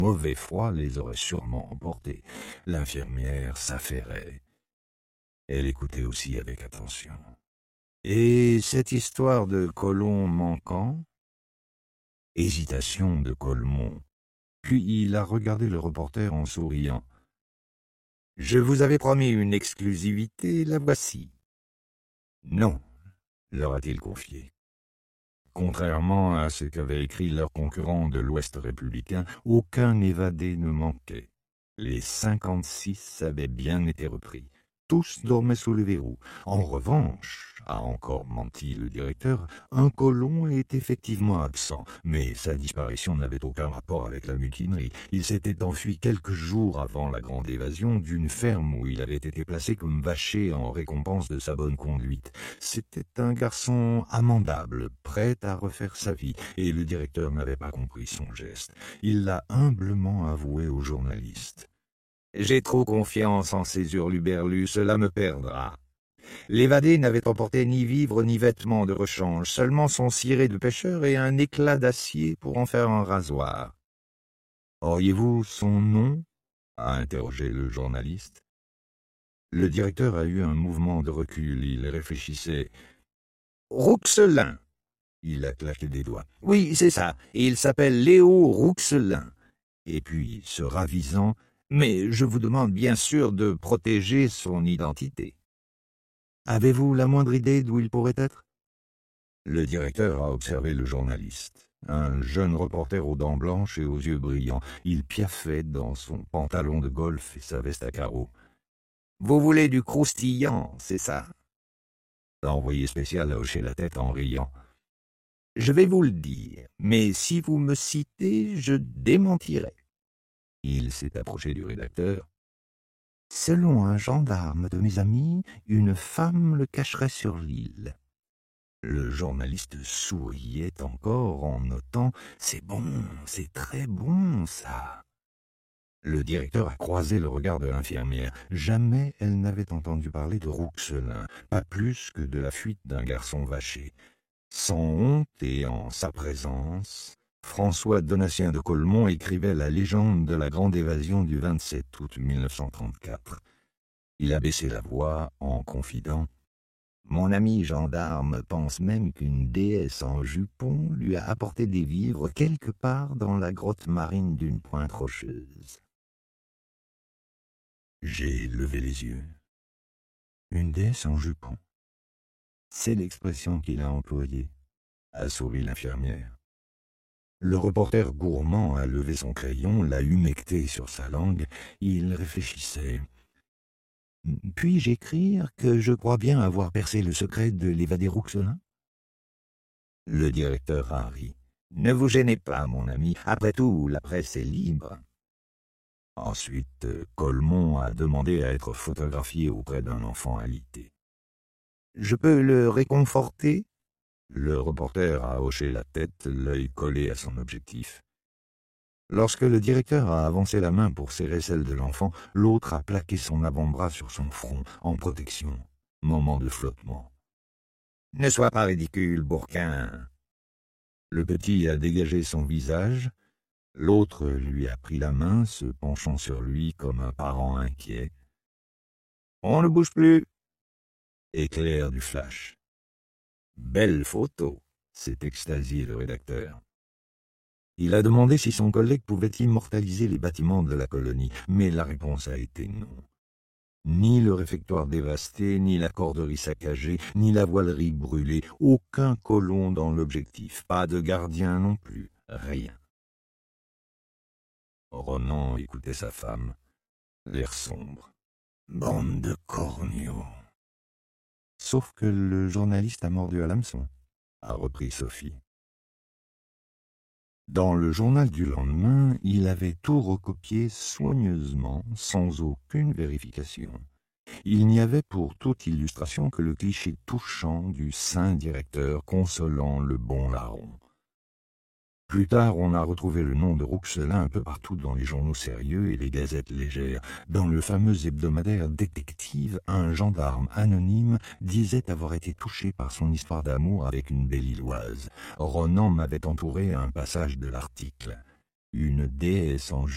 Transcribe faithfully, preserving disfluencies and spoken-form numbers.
mauvais froid les aurait sûrement emportés. L'infirmière s'affairait. Elle écoutait aussi avec attention. Et cette histoire de colon manquant? Hésitation de Colmont. Puis il a regardé le reporter en souriant. « Je vous avais promis une exclusivité, la voici. »« Non, » leur a-t-il confié. Contrairement à ce qu'avaient écrit leurs concurrents de l'Ouest républicain, aucun évadé ne manquait. Les cinquante-six avaient bien été repris. Tous dormaient sous le verrou. En revanche, a encore menti le directeur, un colon est effectivement absent, mais sa disparition n'avait aucun rapport avec la mutinerie. Il s'était enfui quelques jours avant la grande évasion d'une ferme où il avait été placé comme vacher en récompense de sa bonne conduite. C'était un garçon amendable, prêt à refaire sa vie, et le directeur n'avait pas compris son geste. Il l'a humblement avoué aux journalistes. « J'ai trop confiance en ces hurluberlus, cela me perdra. » L'évadé n'avait emporté ni vivres ni vêtements de rechange, seulement son ciré de pêcheur et un éclat d'acier pour en faire un rasoir. « Auriez-vous son nom » a interrogé le journaliste. Le directeur a eu un mouvement de recul, il réfléchissait. « Rouxelin !» Il a claqué des doigts. « Oui, c'est ça, il s'appelle Léo Rouxelin. » Et puis, se ravisant, « Mais je vous demande bien sûr de protéger son identité. » Avez-vous la moindre idée d'où il pourrait être? Le directeur a observé le journaliste. Un jeune reporter aux dents blanches et aux yeux brillants. Il piaffait dans son pantalon de golf et sa veste à carreaux. « Vous voulez du croustillant, c'est ça ?» L'envoyé spécial a hoché la tête en riant. « Je vais vous le dire, mais si vous me citez, je démentirai. » Il s'est approché du rédacteur. « Selon un gendarme de mes amis, une femme le cacherait sur l'île. » Le journaliste souriait encore en notant « C'est bon, c'est très bon, ça !» Le directeur a croisé le regard de l'infirmière. Jamais elle n'avait entendu parler de Rouxelin, pas plus que de la fuite d'un garçon vaché. Sans honte et en sa présence, François Donatien de Colmont écrivait la légende de la grande évasion du vingt-sept août mille neuf cent trente-quatre. Il a baissé la voix en confidant. « Mon ami gendarme pense même qu'une déesse en jupon lui a apporté des vivres quelque part dans la grotte marine d'une pointe rocheuse. » J'ai levé les yeux. Une déesse en jupon. C'est l'expression qu'il a employée, a souri l'infirmière. Le reporter gourmand a levé son crayon, l'a humecté sur sa langue. Il réfléchissait. « Puis-je écrire que je crois bien avoir percé le secret de l'évadé Rouxelin ?» Le directeur a ri. « Ne vous gênez pas, mon ami. Après tout, la presse est libre. » Ensuite, Colmont a demandé à être photographié auprès d'un enfant alité. « Je peux le réconforter ?» Le reporter a hoché la tête, l'œil collé à son objectif. Lorsque le directeur a avancé la main pour serrer celle de l'enfant, l'autre a plaqué son avant-bras sur son front, en protection. Moment de flottement. « Ne sois pas ridicule, Bourquin !» Le petit a dégagé son visage. L'autre lui a pris la main, se penchant sur lui comme un parent inquiet. « On ne bouge plus !» Éclair du flash. « Belle photo !» s'est extasié le rédacteur. Il a demandé si son collègue pouvait immortaliser les bâtiments de la colonie, mais la réponse a été non. Ni le réfectoire dévasté, ni la corderie saccagée, ni la voilerie brûlée, aucun colon dans l'objectif, pas de gardien non plus, rien. Ronan écoutait sa femme, l'air sombre. Bande de corneaux. Sauf que le journaliste a mordu à l'hameçon, a repris Sophie. Dans le journal du lendemain, il avait tout recopié soigneusement, sans aucune vérification. Il n'y avait pour toute illustration que le cliché touchant du saint directeur consolant le bon larron. Plus tard, on a retrouvé le nom de Rouxelin un peu partout dans les journaux sérieux et les gazettes légères. Dans le fameux hebdomadaire Détective, un gendarme anonyme disait avoir été touché par son histoire d'amour avec une belle-îloise. Ronan m'avait entouré un passage de l'article. Une déesse en